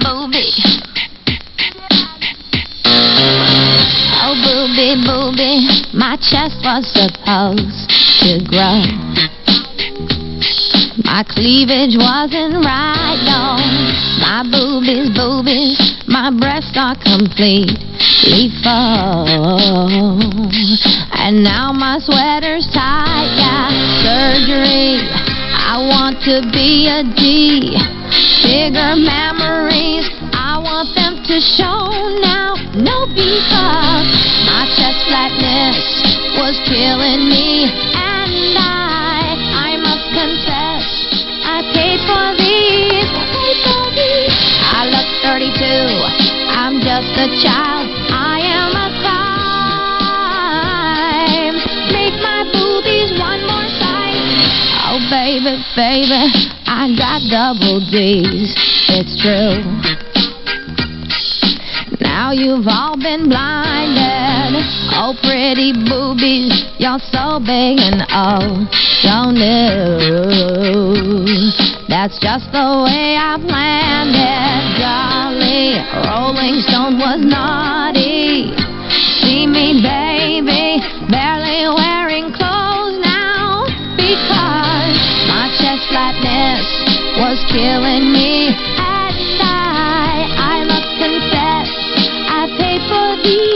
booby. Oh, booby, booby, my chest was supposed to grow. My cleavage wasn't right, no. My boobies, boobies, my breasts are completely full. And now my sweater's tight, got surgery. I want to be a D. Bigger memories, I want them to show now. No, because my chest flatness was killing me. And I must confess, I paid for these. I look 32, I'm just a child. I am a crime. Make my boobies one more size. Oh, baby, baby, I got double D's. It's true. Now you've all been blinded. Oh, pretty boobies, you're so big and oh, so new. That's just the way I planned it, Dolly. Rolling Stone was naughty. See me, baby, barely wearing clothes now, because my chest flatness was killing me. And I must confess, I paid for these.